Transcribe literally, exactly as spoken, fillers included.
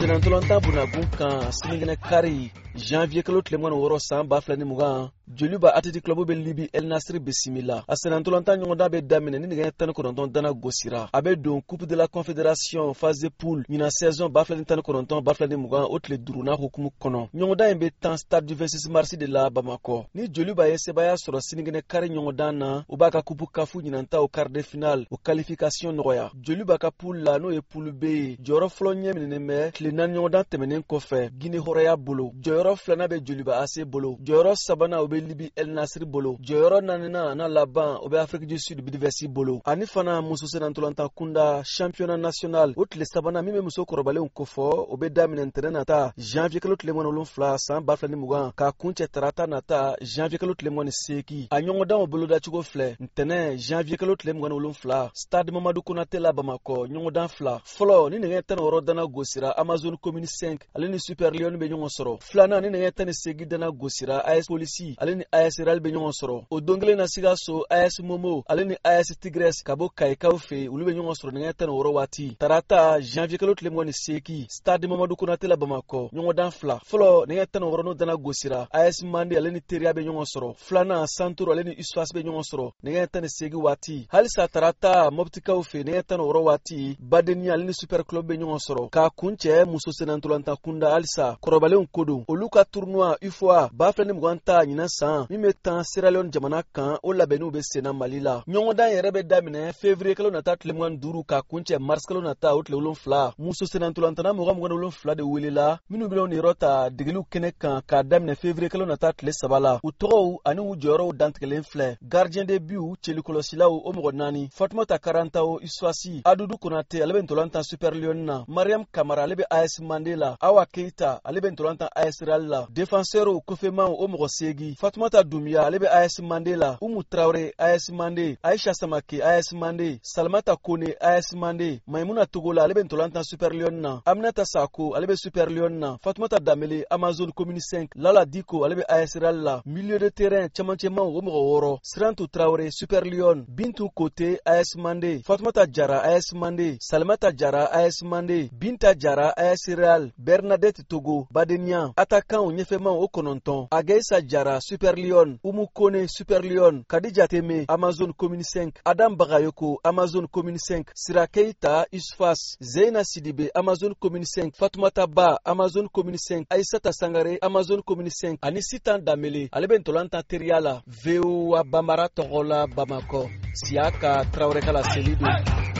Senantolanta bunagun kan sinigene kari janvier kalo tlemon woro san ba flani mugan Joliba Athletic Club be Libi El Nasri Bessimila a Senantolanta nyonda be damine ni ngene tan koronton dana gosira abe don Coupe de la Confédération phase de poule mina saison ba flani tan koronton ba flani mugan otle duruna hukumu kono nyonda embe tan stade du vingt-six mars de la Bamako ni Joliba yesebaya soro sinigene kari nyonda na ubaka kupu kafu nyinanta au quart de finale au qualification noya Joliba ka poule la no e poule B joro flonye minene me klenan nyonda temenen kofe Guinée Horea bolo joro flana be Joliba ase bolo joro sabana obe Libi El Nasri bolo joro nanena na laban obe Afrique du Sud bidivesi bolo ani fana muso Senantolanta kunda championnat national otle sabana mime muso korobale unkofo obe damine enterena ta janvier kalo tlemon olon fla san ba flani mugan ka kunche tarata nata janvier kalo tlemon seki anyongo dan obolo da chugo fle ntene janvier kalo tlemon olon fla stade Mamadou Konaté la Bamako nyongo dan fla flo ni nge tan oro dana gosira Amazon Commune cinq aleni Super Lion be nyongo soro flana ni nge tan segi dana gosira A S Police aleni A S Real be nyongo soro odongle na siga so A S Momo aleni A S Tigres kabo kai kaufe ulube nyongo soro nge tan oro wati tarata janvier kalo tlemon seki stade Mamadou Konaté la Bamako nyongo dan fla flo nge tan oro no dana gosira A S Mande aleni Teria be nyongo soro flana Santoro aleni Usfas be nyongo soro nge tan segi wati halisa tarata mobti kaufe nge tan oro wati badeni aleni Super Club be nyongo soro ka kunche muso Senantolanta kunda alisa korobale unkodo oluka tournoi ifwa ba flani muganta nyina san mime tan Sierra Leone jamana kan o labenu be sena malila nyongo dan yere be damine février kalo nata tlemwan duru ka kunche mars kalo nata outle ulon fla muso Senantolanta na muga muga ulon fla de welela minu bilo ni rota digilu kene kan ka damine février kalo nata tle sabala utogo ani ujoro dantkelen fle gardien de but chelikolo silaw o mugo nani Fatmata Karanta o Iswasi Adudu Konaté alebe Ntolanta Super Lion na Mariam Kamara alebe A S Mandela Awa Keita alebe Ntolanta A S Real la défenseur o Kofema o mugo segi Fatmata Dumia alebe A S Mandela Umu Traoré A S Mande Aisha Samake A S Mande Salmata Kone A S Mande Maimuna Togola alebe Ntolanta Super Lion na Aminata Sako alebe Super Lion na Fatmata Damele Amazon Commune cinq Lala Diko alebe A S Real la milieu de terrain chamanchema o mugo woro Sirantu Traoré Super Lion Bintu Kote A S Mande Fatmata Jara A S Mande Salmata Jara A S Mande Binta Jara A S Real Bernadette Togo Badenia attaquant o nyefema o kononton Agaisa Jara Super Lion Umu Kone Super Lion Kadija Teme Amazon Commune cinq Adam Bagayoko Amazon Commune cinq Sira Keita Isfas Zeina Sidibe Amazon Commune cinq Fatmata Ba Amazon Commune cinq Aissata Sangare Amazon Commune cinq Anisitan Damele alebe Ntolanta Teriala Veo wa Bambara Togola Bamako Siaka Traoré kala Selido